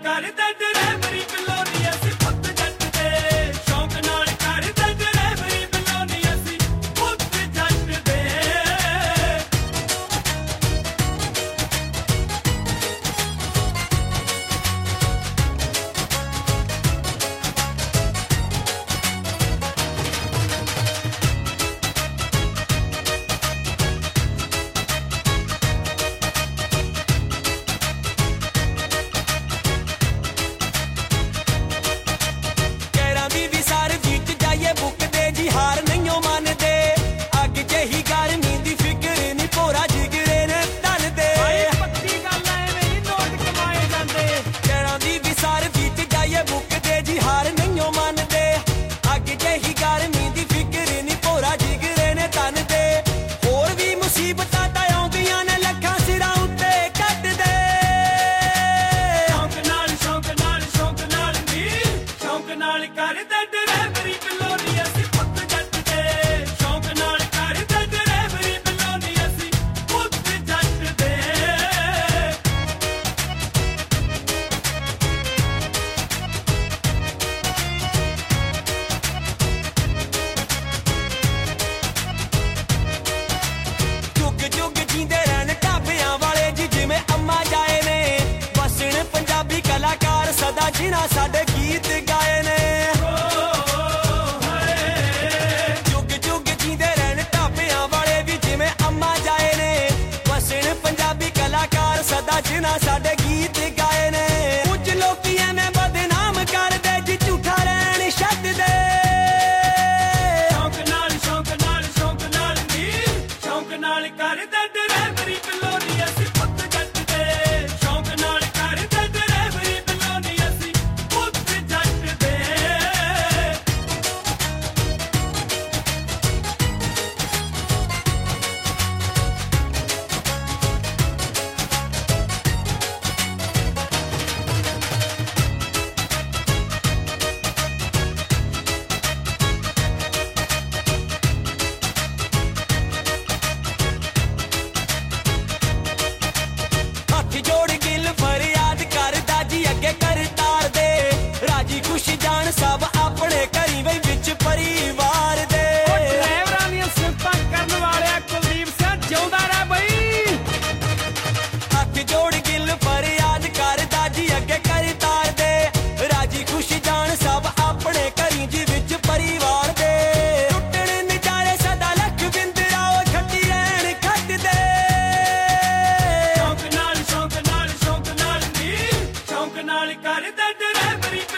करदा ड्राइवरी बिलोनी असी पुत जट दे शौक नाल करदा ड्राइवरी बिलोनी असी पुत जट दे जिन्हां साडे गीत गाए ने जुग जुग जींदे रहन ढाबियां वाले भी जिवें अम्मा जाए ने वसन पंजाबी कलाकार सदा जिन्हां साडे गीत गाए ने कुछ लोग एवें बदनाम कर दे जी झूठा रहन छड्ड दे शौक नाल करदा ड्राइवरी बिलोनी असी पुत जट दे शौक नाल करदा ड्राइवरी बिलोनी असी पुत जट दे जान सब अपने घरी वे विच परिवार दे ड्राइवरां दी सिफतां करन वाले कुलदीप सिंह जिउंदा रह बई हथ जोड़ गिल फरियाद करदा जी अगे कर तार दे राजी खुशी जान सब अपने घरी जी विच परिवार दे टुटण नजारे सदा लख बिंदरा ओ खट्टी रहन खट दे शौक नाल करदा ड्राइवरी